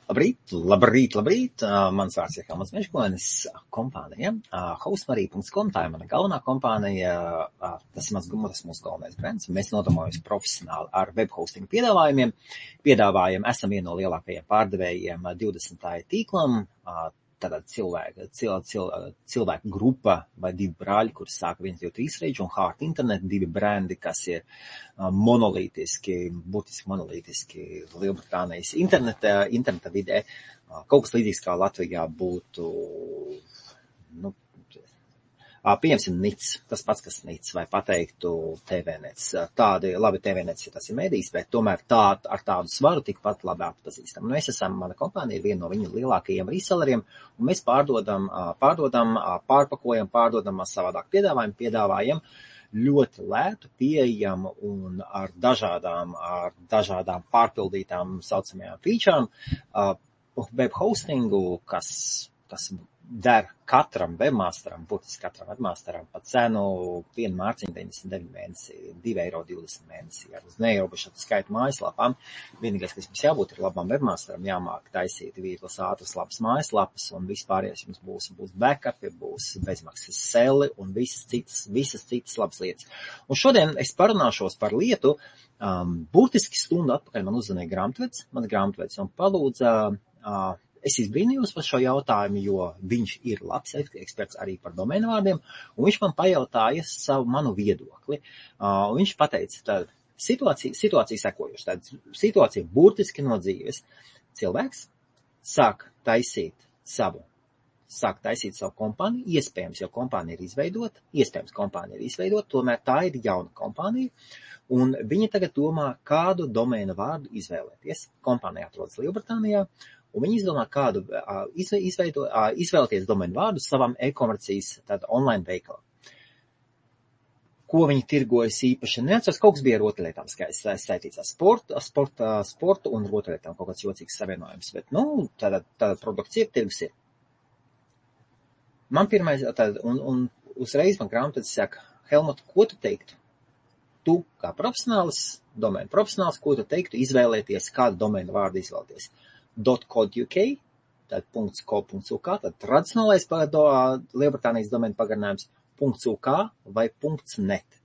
Labrīt. Mans vārds ir Helmuts Mežkonis, kompānija. Hostmarī.com, tā ir mana galvenā kompānija. Tas ir mūsu galvenais brands. Mēs nodarbojamies profesionāli ar web hosting piedāvājumiem. Esam viena no lielākajiem pārdevējiem 20. tīklam. Tātad cilvēku grupa vai divi brāļi, kuras sāka 1, 2, 3 reģi un Heart Internet, divi brandi, kas ir būtiski monolītiski Lielbritānijas interneta vidē. Kaut kas līdzīgs kā Latvijā būtu, pieņemsim NIC, tas pats, kas NIC, vai pateiktu TVNets. Labi, TVNets, ja tas ir mēdījis, bet tomēr ar tādu svaru tikpat labi atpazīstam. Mēs esam, mana kompānija ir viena no viņu lielākajiem reselleriem, un mēs pārpakojam, savādāk piedāvājam ļoti lētu, pieejamu un ar dažādām pārpildītām saucamajām featurām web hostingu, kas der katram webmasteram, būtiski katram webmasteram pa cenu 1 mārciņu 99 mēnesi, 2,20 mēnesi ar uz neierobežotu skaitu mājaslapām. Vienīgais, kas mums jābūt, ir labam webmasteram, jāmāk taisīt vieglas, ātras, labas mājaslapas, un vispārējais jums būs backupi, būs bezmaksas seli un visas citas labas lietas. Un šodien es parunāšos par lietu, būtiski stundu atpakaļ man uzzvanīja grāmatvedis, un palūdza, es izbrīnījos par šo jautājumu, jo viņš ir labs eksperts arī par domēnu vārdiem, un viņš man pajautāja manu viedokli. Un viņš pateica, tad situācija sekojuši. Tad situācija burtiski no dzīves. Cilvēks sāk taisīt savu kompāniju, iespējams, jo kompānija ir izveidota, tomēr tā ir jauna kompānija, un viņi tagad domā, kādu domēnu vārdu izvēlēties. Kompānija atrodas Lielbritānijā, un viņi izdomā, kādu izvēlēties domēnu vārdu savam e-komercijas online veikalam. Ko viņi tirgojas īpaši? Neatceros, kaut kas bija ar rotaļlietām saistīts ar sportu un rotaļlietām, kaut kāds jocīgs savienojums, bet, tāda produkcija tirgus ir. Man pirmais, un uzreiz man grāmatvedis saka, Helmut, ko tu teiktu? Tu, kā domēnu profesionāls, ko tu teiktu izvēlēties, kādu domēnu vārdu izvēlēties? .co.uk, tad .co.uk, tad tradicionālais Lielbritānijas domēnu pagarinājums .uk vai .net.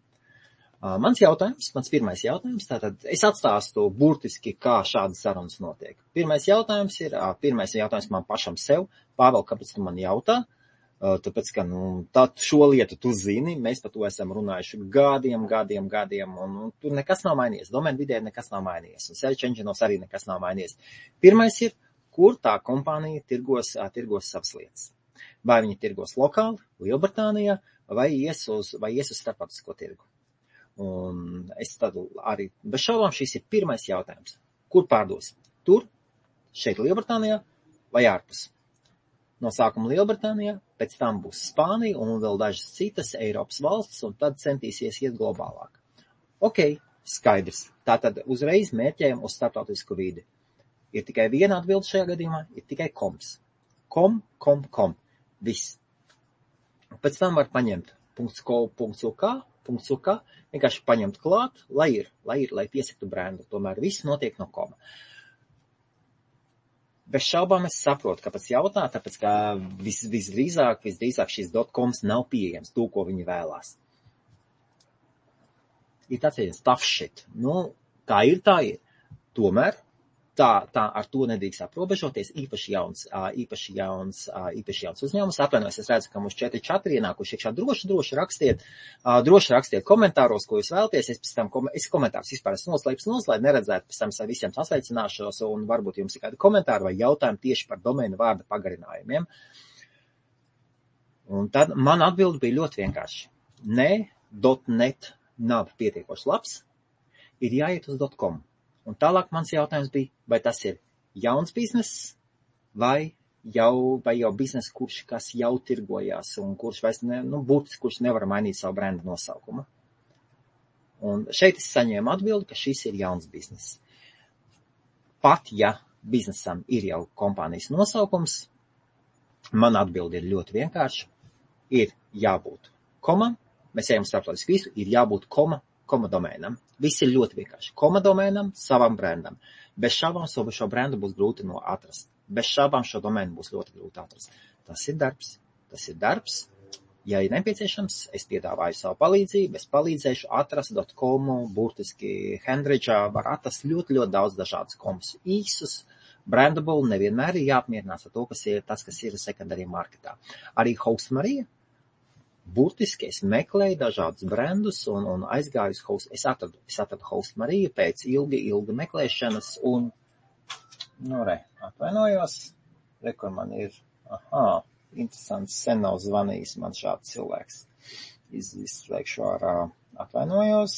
Mans pirmais jautājums, tātad es atstāstu burtiski, kā šādas sarunas notiek. Pirmais jautājums man pašam sev, Pāvēl, kāpēc tu man jautā? Tāpēc, ka šo lietu tu zini, mēs par to esam runājuši gadiem, un tur nekas nav mainījies. Domēnu vidē nekas nav mainījies, un search engineos arī nekas nav mainījies. Pirmais ir, kur tā kompānija tirgos savas lietas. Vai viņi tirgos lokāli, Lielbritānijā, vai ies uz starptautisko tirgu. Un es tad arī, bez šaubām, šis ir pirmais jautājums. Kur pārdos? Tur, šeit Lielbritānijā vai ārpus? No sākuma Lielbritānijā, pēc tam būs Spānija un vēl dažas citas Eiropas valstis, un tad centīsies iet globālāk. Ok, skaidrs. Tātad uzreiz mērķējam uz starptautisku vidi. Ir tikai viena atbilde šajā gadījumā, ir tikai koms. Kom. Viss. Pēc tam var paņemt .uk, vienkārši paņemt klāt, lai piesaktu brendu. Tomēr viss notiek no koma. Bez šaubām es saprotu, kāpēc jautā, tāpēc, ka visdrīzāk šis .coms nav pieejams, to, ko viņi vēlās. Ir tāds tough shit. Tā ir. Tomēr tā ar to nedrīkst aprobežoties, īpaši jauns uzņēmums. Atvainojos, es redzu, ka mums 4 čatri ienākuši iekšā. Droši rakstiet komentāros, ko jūs vēlaties. Es komentārus vispār esmu noslēpis, lai neredzētu, pēc tam visiem sasveicināšos, un varbūt jums ir kādi komentāri vai jautājumi tieši par domēnu vārda pagarinājumiem. Un tad man atbilde bija ļoti vienkārši. Nē, .net nav pietiekoši labs, ir jāiet uz .com. Un tālāk mans jautājums bija, vai tas ir jauns bizness, vai jau bizness, kas jau tirgojās, un kurš kurš nevar mainīt savu brendu nosaukumu. Un šeit es saņēmu atbildi, ka šis ir jauns bizness. Pat, ja biznesam ir jau kompānijas nosaukums, man atbildi ir ļoti vienkārši. Ir jābūt komam, mēs ejam starptautiski visu, ir jābūt koma komadomēnam. Viss ir ļoti vienkārši. Komadomēnam, savam brandam. Bez šaubām šo brendu būs grūti atrast. Bez šaubām šo domēnu būs ļoti grūti atrast. Tas ir darbs. Ja ir nepieciešams, es piedāvāju savu palīdzību, es palīdzēšu atrast.com, burtiski Handridžā var atrast ļoti, ļoti daudz dažādus komus. Īsus, brandable, nevienmēr ir jāapmierinās ar to, kas ir tas, kas ir secondary marketā. Arī Hostmarija, burtiski es meklēju dažādus brandus un aizgāju uz Host. Es atradu Hostmariju pēc ilgi meklēšanas un, atvainojos, kur man ir, interesants, sen nav zvanījis man šāds cilvēks. Izslēgšu ārā, atvainojos.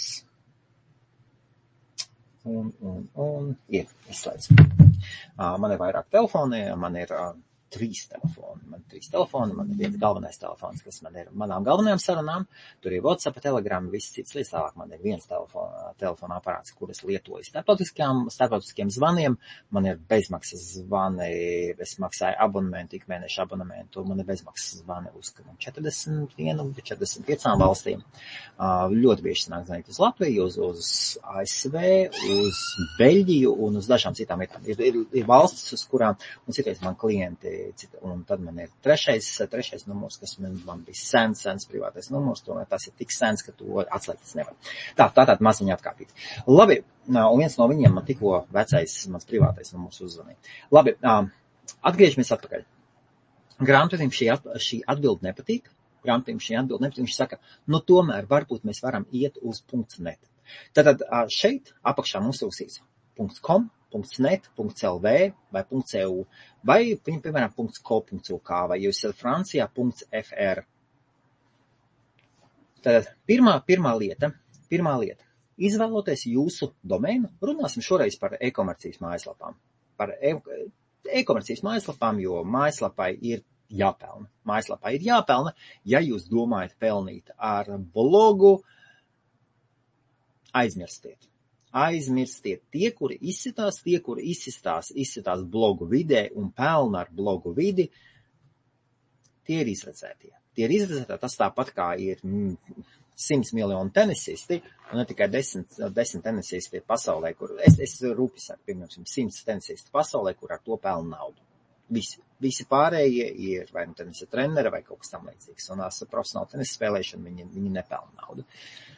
Un ir izslēdz. Man ir vairāk telefoni, man ir 3 telefoni. Man ir viens galvenais telefons, kas man ir manām galvenajām sarunām. Tur ir WhatsApp, Telegram, viss cits līdz tālāk. Man ir viens telefona aparāts, kur es lietoju starptautiskiem zvaniem. Man ir bezmaksas zvani, es maksāju abonementu, ik mēneša abonementu. Man ir bezmaksas zvani uz 45 valstīm. Ļoti bieži sanāk zvanīt uz Latviju, uz ASV, uz Beļģiju un uz dažām citām vietām. Ir valstis, uz kurām, un citreiz man klienti, un tad man ir trešais numurs, kas man bija sens privātais numurs, tomēr tas ir tik sens, ka to atslēgties nevar. Tātad maziņi atkāpīt. Labi, un viens no viņiem man tikko mans privātais numurs uzzvanīja. Labi, atgriežamies atpakaļ. Grāmatvedim šī atbilde nepatīk. Viņš saka, tomēr varbūt mēs varam iet uz .net. Tātad šeit apakšā mums uzsīs .com, .net, .lv vai .eu, vai, piemēram, .co.uk, vai jūs esat Francijā, .fr. Tad pirmā lieta, izvēloties jūsu domēnu, runāsim šoreiz par e-komercijas mājaslapām. Par e-komercijas mājaslapām, jo mājaslapai ir jāpelna. Ja jūs domājat pelnīt ar blogu, aizmirstiet. Tie, kuri izsitās blogu vidē un pelna ar blogu vidi, tie ir izredzētie. Tas tāpat kā ir 100 miljoni tenisisti, un ne tikai 10 tenisisti pasaulē, kur es rūpi saku, piemēram, 100 tenisisti pasaulē, kur ar to pelna naudu. Visi pārējie ir vai nu tenisa treneri vai kaut kas tam līdzīgs, un profesionāli tenisa spēlēšana viņi nepelna naudu.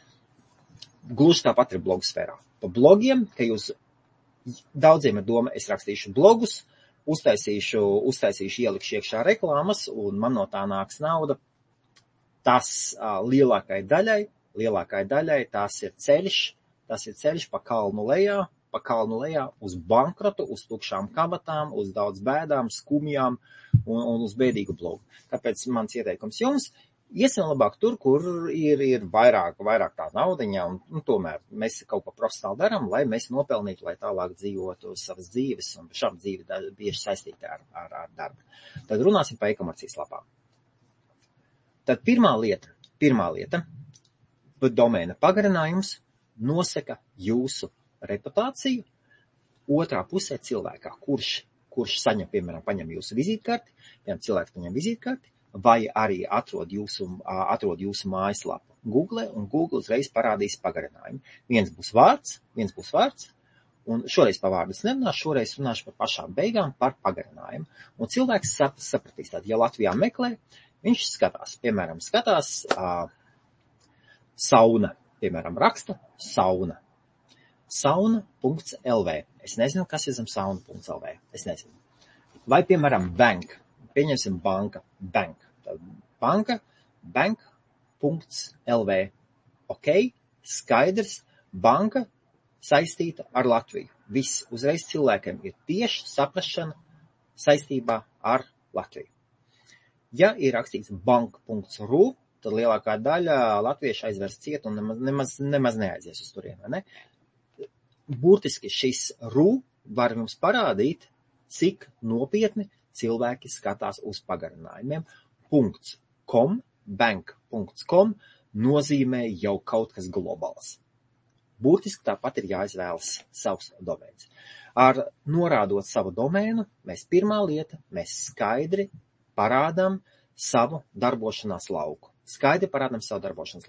Gluži tāpat ir blogu sfērā. Pa blogiem, ka jūs daudziem ir doma, es rakstīšu blogus, uztaisīšu, ielikšu iekšā reklāmas, un man no tā nāks nauda. Tas lielākai daļai tas ir ceļš pa kalnu lejā uz bankrotu, uz tukšām kabatām, uz daudz bēdām, skumjām un uz bēdīgu blogu. Tāpēc mans ieteikums jums, iesim labāk tur, kur ir vairāk tā naudiņa, un tomēr mēs kaut ko profesionāli darām, lai mēs nopelnītu, lai tālāk dzīvotu savas dzīves, un šāda dzīve bieži saistīta ar darbu. Tad runāsim par e-komercijas lapām. Tad pirmā lieta, domēna pagarinājums nosaka jūsu reputāciju otrā pusē cilvēkā, kurš saņem, piemēram, paņem jūsu vizītkarti, cilvēks paņem vizītkarti, vai arī atrod jūsu mājaslapu Google, un Google uzreiz parādīs pagarinājumu. Viens būs vārds, un šoreiz par vārdus nerunāšu, šoreiz runāšu par pašām beigām, par pagarinājumu. Un cilvēks sapratīs, tad, ja Latvijā meklē, viņš piemēram, skatās sauna, piemēram, raksta sauna. Sauna.lv. Es nezinu, kas ir zem sauna.lv. Es nezinu. Vai, piemēram, bank. Pieņemsim banka. Banka, bank.lv. Ok, skaidrs, banka saistīta ar Latviju. Viss uzreiz cilvēkiem ir tieši saprašana saistībā ar Latviju. Ja ir rakstīts bank.ru, tad lielākā daļa latviešu aizvērs ciet un nemaz neaizies uz turien, vai ne? Burtiski šis ru var jums parādīt, cik nopietni cilvēki skatās uz pagarinājumiem. .com, bank.com nozīmē jau kaut kas globāls. Burtiski tāpat ir jāizvēlas savs domēns. Ar norādot savu domēnu, pirmā lieta, mēs skaidri parādām savu darbošanās lauku.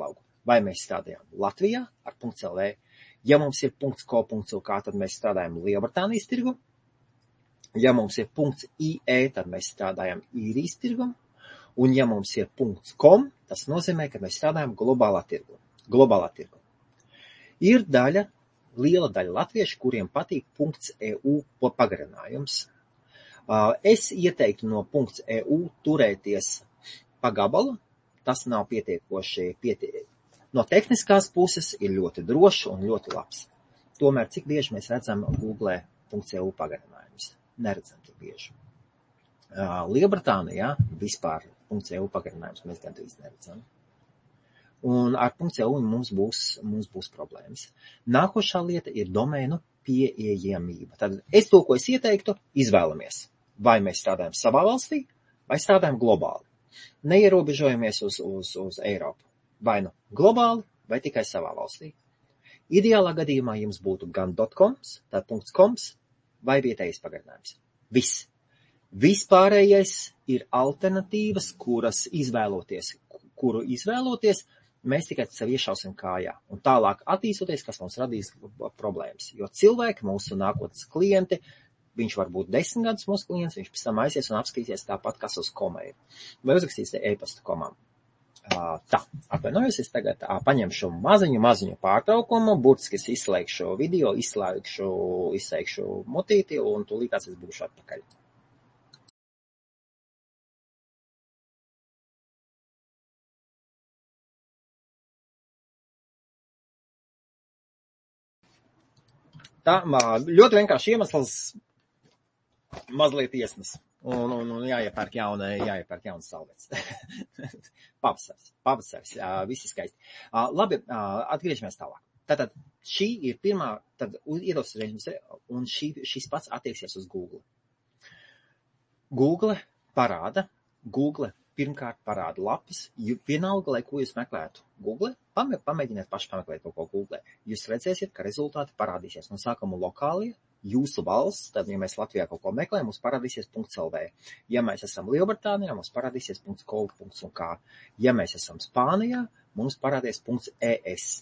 vai mēs strādājam Latvijā ar .lv. Ja mums ir .co.uk, tad mēs strādājam Lielbritānijas tirgu. Ja mums ir .ie, tad mēs strādājam īrijas tirgu. Un ja mums ir .com, tas nozīmē, ka mēs strādājam globālā tirgu. Ir liela daļa latviešu, kuriem patīk .eu pagarinājums. Es ieteiktu no .eu turēties pa gabalu. Tas nav pietiekoši. No tehniskās puses ir ļoti drošs un ļoti labs. Tomēr, cik bieži mēs redzam Google .eu pagarinājumus? Neredzam tik bieži. Lielbritānijā vispār .eu pagarinājumus mēs gandrīz neredzam. Un ar .eu mums būs problēmas. Nākošā lieta ir domēnu pieejamība. Tad to, ko es ieteiktu, izvēlamies. Vai mēs strādājam savā valstī, vai strādājam globāli. Neierobežojamies uz Eiropu. Vai nu globāli, vai tikai savā valstī. Ideālā gadījumā jums būtu gan .coms, tad .coms, vai vietējais pagarinājums. Viss. Vispārējais ir alternatīvas, kuru izvēloties, mēs tikai sev iešausim kājā. Un tālāk attīstoties, kas mums radīs problēmas. Jo cilvēki, mūsu nākotnes klienti, viņš var būt 10 gadus mūsu klients, viņš pēc tam aizies un apskatīsies tāpat, kas uz koma ir. Vai uzrakstīs e-pastu komām. Tā, atvainojos, es tagad paņemšu maziņu pārtraukumu, burtiski es izslēgšu video, izslēgšu mutīti un tūlītās es būšu atpakaļ. Tā, ļoti vienkārši iemesls mazliet iesnas. Un jāiepērk jaunas salvetes. Pavasaris, visi skaisti. Labi, atgriežamies tālāk. Tātad šī ir pirmā, tad iedomāsimies, un šis pats attieksies uz Google. Google pirmkārt parāda lapas, vienalga, lai ko jūs meklētu. Google, pamēģiniet paši pameklēt kaut ko Google. Jūs redzēsiet, ka rezultāti parādīsies no sākuma lokālie, jūsu valsts, tad, ja mēs Latvijā kaut ko meklējam, mums parādīsies .lv. Ja mēs esam Lielbritānijā, mums parādīsies .co.uk. Ja mēs esam Spānijā, mums parādīs .es.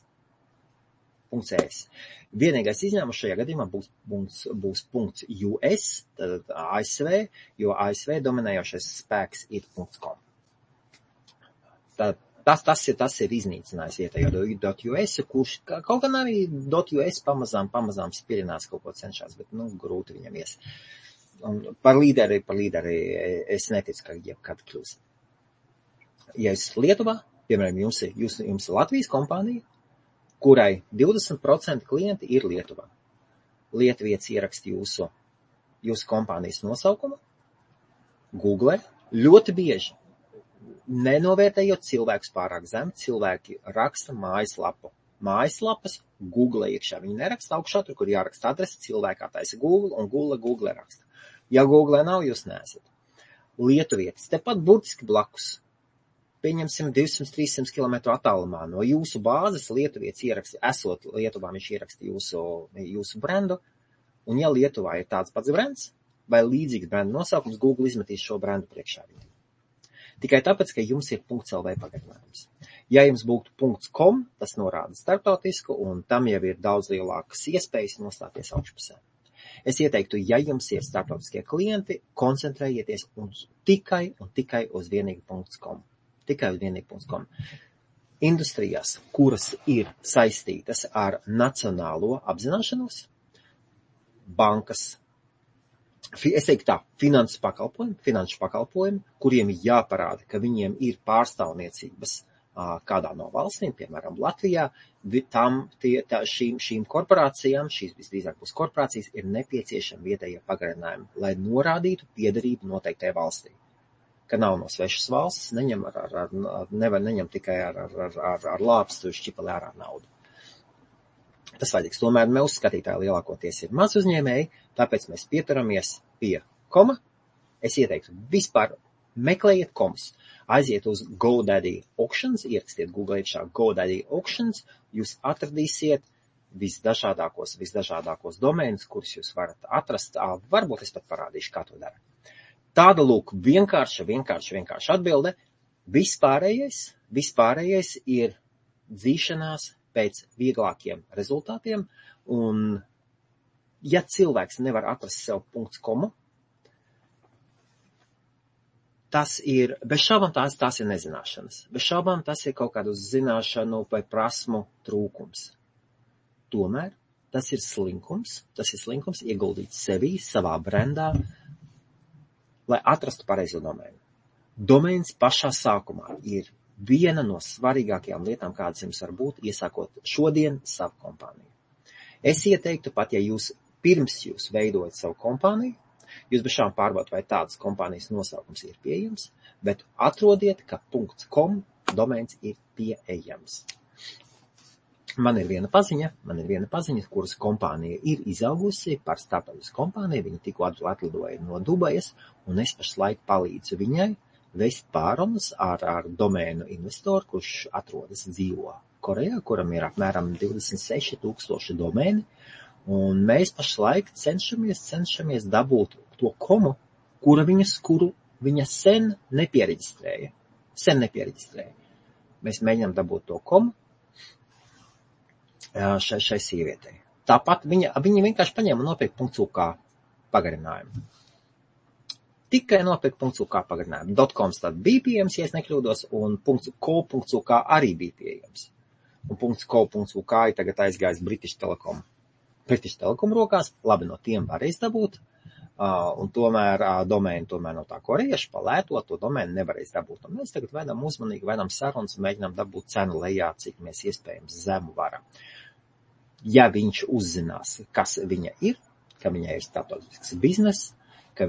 Vienīgais izņēmums šajā gadījumā būs .us, tad ASV, jo ASV dominējošais spēks ir .com. Tas ir iznīcinājis vietējo .us, kurš kaut gan arī .us pamazām spieļinās kaut ko cenšās, bet, grūti viņam ies. Un par līderi es neticu, ka jebkad kļūs. Ja jūs Lietuvā, piemēram, jums ir Latvijas kompānija, kurai 20% klienti ir Lietuvā. Lietuvietis ieraksta jūsu kompānijas nosaukumu, Google ļoti bieži. Nenovērtējot cilvēkus pārāk zem, cilvēki raksta mājaslapu. Mājaslapas Google iekšā. Viņi neraksta augšā, tur, kur jāraksta adresi, cilvēkā taisa Google, un Google raksta. Ja Google nav, jūs neesat. Lietuvietis tepat burtiski blakus. Pieņemsim 200-300 km attālumā no jūsu bāzes Lietuvietis ieraksta, esot Lietuvā, viņš ieraksta jūsu brendu, un ja Lietuvā ir tāds pats brands, vai līdzīgs brendu nosaukums, Google izmetīs šo brendu priekšā viņu. Tikai tāpēc, ka jums ir .lv pagarinājums. Ja jums būtu .com, tas norāda starptautisku, un tam jau ir daudz lielākas iespējas nostāties augšpusē. Es ieteiktu, ja jums ir starptautiskie klienti, koncentrējieties tikai uz vienīgi .com. Tikai uz vienīgi .com. Industrijās, kuras ir saistītas ar nacionālo apzināšanos, bankas, es teiktu tā, finanšu pakalpojumi, kuriem jāparāda, ka viņiem ir pārstāvniecības kādā no valstīm, piemēram, Latvijā, šīm korporācijām, šīs visdrīzāk būs korporācijas, ir nepieciešami vietējie pagarinājumi, lai norādītu piederību noteiktai valstī. Ka nav no svešas valsts, neņem tikai ar lāpstu šķipali ārā naudu. Tas vajadzīgs. Tomēr mūsu skatītāji lielākoties ir maz uzņēmēji, tāpēc mēs pieturamies pie koma. Es ieteiktu vispār meklējiet komus. Aiziet uz GoDaddy Auctions, ierakstiet Google iekšā GoDaddy Auctions, jūs atradīsiet visdažādākos domēnus, kurus jūs varat atrast. Varbūt es pat parādīšu, kā to dara. Tāda lūk vienkārša atbilde. Vispārējais ir dzīšanās pēc vieglākiem rezultātiem, un ja cilvēks nevar atrast sev .com, tas ir, bez šaubām tās ir nezināšanas. Bez šaubām tas ir kaut kādu zināšanu vai prasmu trūkums. Tomēr tas ir slinkums ieguldīt sevī, savā brendā, lai atrastu pareizo domēnu. Domēns pašā sākumā ir viena no svarīgākajām lietām, kādas jums var būt, iesākot šodien savu kompāniju. Es ieteiktu pat, ja jūs pirms jūs veidojat savu kompāniju, jūs bez šām pārbaudat, vai tādas kompānijas nosaukums ir pieejams, bet atrodiet, ka .com domēns ir pieejams. Man ir viena paziņa, kuras kompānija ir izaugusi par startautisku kompāniju, viņa tikko atlidoja no Dubajas, un es pašlaik palīdzu viņai vest pārunas ar domēnu investoru, kurš atrodas dzīvo Korejā, kuram ir apmēram 26,000 domēni, un mēs pašlaik cenšamies dabūt to komu, kuru viņa sen nepiereģistrēja. Mēs mēģinām dabūt to komu šai sievietei. Tāpat viņa vienkārši paņēma un nopirka .uk pagarinājumu. Tikai nopirka .uk pagarinājumu. .coms tad bija pieejams, ja es nekļūdos, un .co.uk arī bija pieejams. Un .co.uk ir tagad aizgājis British Telecom rokās, labi no tiem varēs dabūt, un tomēr domēnu no tā koriešu palēto, to domēnu nevarēs dabūt. Un mēs tagad vedam sarunas un mēģinām dabūt cenu lejā, cik mēs iespējams zemu varam. Ja viņš uzzinās, kas viņa ir, ka viņai ir starptautisks biznes, ka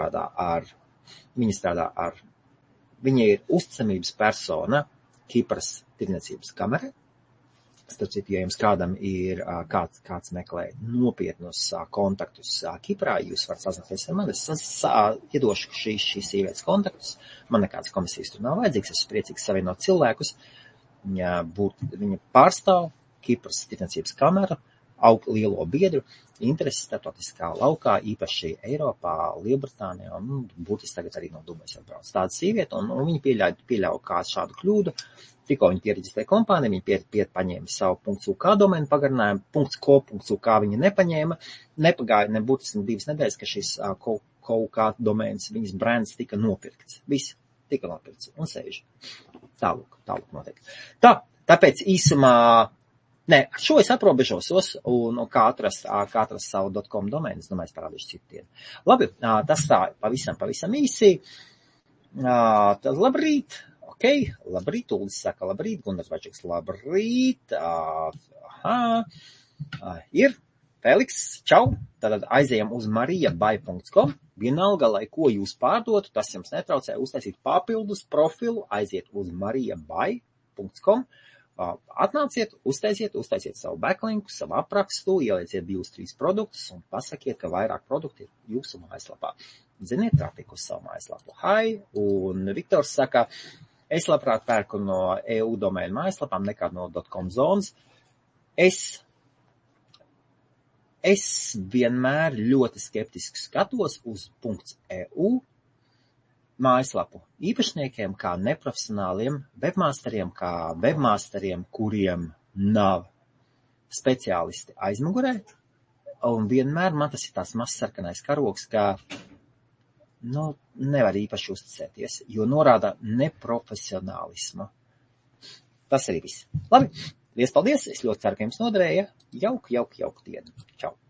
viņa ir uzticamības persona Kipras tirdzniecības kamerē. Starp citu, ja jums kādam ir kāds meklē nopietnus kontaktus Kiprā, jūs varat sazināties ar mani. Es iedošu šīs sievietes kontaktus. Man nekādas komisijas tur nav vajadzīgs. Es esmu priecīgs savienot cilvēkus. Viņa pārstāv Kipras tirdzniecības kameru, lielo biedru, interesi starptautiskā laukā, īpaši Eiropā, Lielbritānijā, un būtiski tagad arī no Dubajas atbrauc tāda sieviete, un viņa pieļauj kādu šādu kļūdu. Tikko viņa piereģistrēja kompāniju, viņa paņēma savu .uk domēnu pagarinājumu, .co.uk viņa nepaņēma, nepagāja nebūtiski 2 nedēļas, ka šis .uk domēns, viņas brands tika nopirkts. Viss tika nopirkts un sēž. Tālūk notiek. Tāpēc īsumā, ar šo es aprobežosos, un kā atrast savu .com domēnu, es domāju, es parādīšu citu dienu. Labi, tas tā pavisam īsi. Tad labrīt. Labrīt, Ulis saka labrīt, Gunārs Vačeks labrīt, ir, Feliks, čau, tad aizējam uz mariabai.com, vienalga, lai ko jūs pārdotu, tas jums netraucē uztaisīt papildus profilu, aiziet uz mariabai.com, atnāciet, uztaisiet savu backlinku, savu aprakstu, ielieciet 2-3 produktus un pasakiet, ka vairāk produkti ir jūsu mājaslapā. Ziniet, trafik uz savu mājaslapu. Hai, un Viktors saka, es labprāt pērku no EU domēnu mājaslapām nekā no .com zonas. Es vienmēr ļoti skeptiski skatos uz .eu mājaslapu īpašniekiem kā neprofesionāliem webmasteriem, kuriem nav speciālisti aizmugurē. Un vienmēr man tas ir tās mazs sarkanais karogs, ka nevar īpaši uzticēties, jo norāda neprofesionālismu. Tas arī viss. Labi, liels paldies, es ļoti ceru, ka jums noderēja. Jauku dienu. Čau.